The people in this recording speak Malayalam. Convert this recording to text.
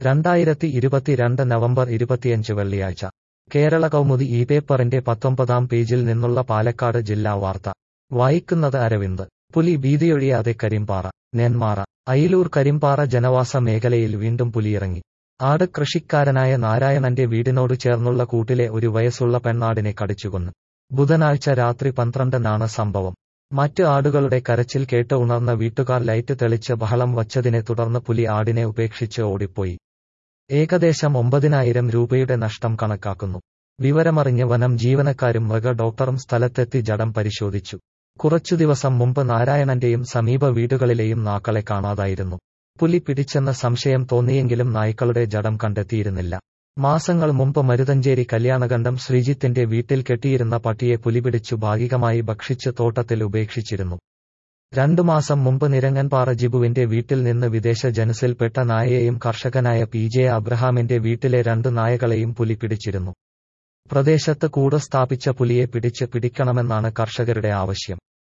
2022 നവംബർ 25 വെള്ളിയാഴ്ച കേരള കൗമുദി ഈ പേപ്പറിന്റെ 19-ാം പേജിൽ നിന്നുള്ള പാലക്കാട് ജില്ലാ വാർത്ത വായിക്കുന്നത് അരവിന്ദ്. പുലി ഭീതിയൊഴിയാതെ കരിമ്പാറ. നെന്മാറ. അയിലൂർ കരിമ്പാറ ജനവാസ മേഖലയിൽ വീണ്ടും പുലിയിറങ്ങി. ആട് കൃഷിക്കാരനായ നാരായണന്റെ വീടിനോട് ചേർന്നുള്ള കൂട്ടിലെ 1 വയസ്സുള്ള പെണ്ണാടിനെ കടിച്ചുകൊന്നു. ബുധനാഴ്ച രാത്രി 12-നാണ് സംഭവം. മറ്റ് ആടുകളുടെ കരച്ചിൽ കേട്ട് ഉണർന്ന വീട്ടുകാർ ലൈറ്റ് തെളിച്ച് ബഹളം വച്ചതിനെ തുടർന്ന് പുലി ആടിനെ ഉപേക്ഷിച്ച് ഓടിപ്പോയി. ഏകദേശം 9,000 രൂപയുടെ നഷ്ടം കണക്കാക്കുന്നു. വിവരമറിഞ്ഞ് വനം ജീവനക്കാരും മൃഗ ഡോക്ടറും സ്ഥലത്തെത്തി ജഡം പരിശോധിച്ചു. കുറച്ചു ദിവസം മുമ്പ് നാരായണന്റെയും സമീപ വീടുകളിലെയും നാക്കളെ കാണാതായിരുന്നു. പുലി പിടിച്ചെന്ന സംശയം തോന്നിയെങ്കിലും നായ്ക്കളുടെ ജഡം കണ്ടെത്തിയിരുന്നില്ല. മാസങ്ങൾ മുമ്പ് മരുതഞ്ചേരി കല്യാണകണ്ടം ശ്രീജിത്തിന്റെ വീട്ടിൽ കെട്ടിയിരുന്ന പട്ടിയെ പുലി പിടിച്ചു ഭാഗികമായി ഭക്ഷിച്ച് തോട്ടത്തിൽ ഉപേക്ഷിച്ചിരുന്നു. 2 മാസം മുമ്പ് നിരങ്ങൻപാറ ജിബുവിന്റെ വീട്ടിൽ നിന്ന് വിദേശ ജനുസിൽപ്പെട്ട നായയെയും കർഷകനായ PJ അബ്രഹാമിന്റെ വീട്ടിലെ 2 നായകളെയും പുലി പിടിച്ചിരുന്നു. പ്രദേശത്ത് കൂട് സ്ഥാപിച്ച പുലിയെ പിടിക്കണമെന്നാണ് കർഷകരുടെ ആവശ്യം.